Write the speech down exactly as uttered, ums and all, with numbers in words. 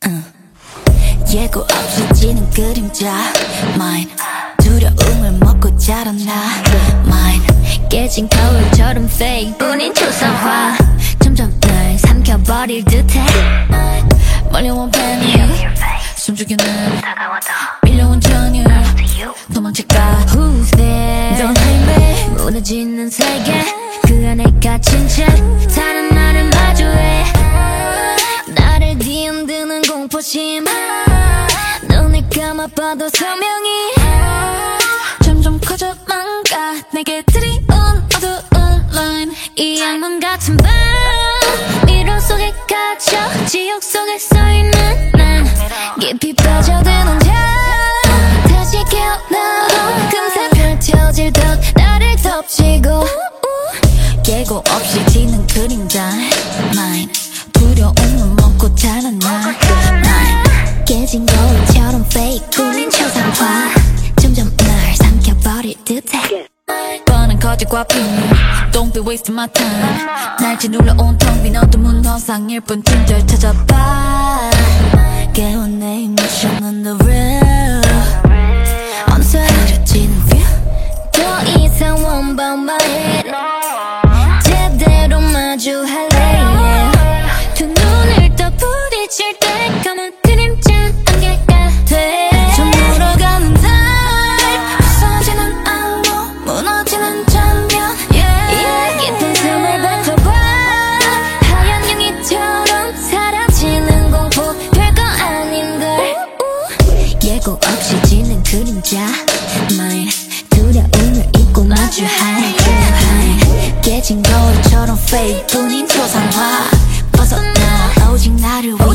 응. 예고 없이 지는 그림자 Mine 두려움을 먹고 자라나 Mine 깨진 거울처럼 fake 뿐인 초상화 점점 날 삼켜버릴 듯해 몰려온 패닉 숨죽이는 밀려온 전율 도망칠까 Who's there Don't hate me 무너지는 세계 그 안에 갇힌 채 다른 나를 마주해 나를 뒤흔드는 공포심 눈을 감아봐도 선명히 점점 커져만 가 내게 들이온 어두운 라인 이 악몽 같은 밤 미로 속에 갇혀 지옥 속에 서있는 난 깊이 빠져드는 자 다시 깨어나도 금세 펼쳐질 벽 나를 덮치고 예고 없이 지는 그림자 Mine 두려움을 먹고 자라나 Mine 깨진 거울처럼 fake 뿐인 초상화 점점 날 삼켜버릴 듯해 뻔한 거짓과 비밀 Don't be wasting my time 날 짓눌러온 텅 빈 어두운 허상일 뿐 팀들 찾아봐 깨운 내 emotion은 the real 어느새 흐려지는 view 더 이상 one by my head 제대로 마주할래 yeah. 두 눈을 떠 부딪힐 때 검은 그림자 안개가 돼 좀 물어가는 달 부서지는 악몽 무너지는 장면 yeah. 깊은 숨을 뱉어봐 하얀 용이처럼 사라지는 공포 별거 아닌걸 예고 없이 지는 그림자 Mine 두려움을 잊고 마주할 깨진 거울처럼 fake 뿐인 초상화 벗어나 오직 나를 위해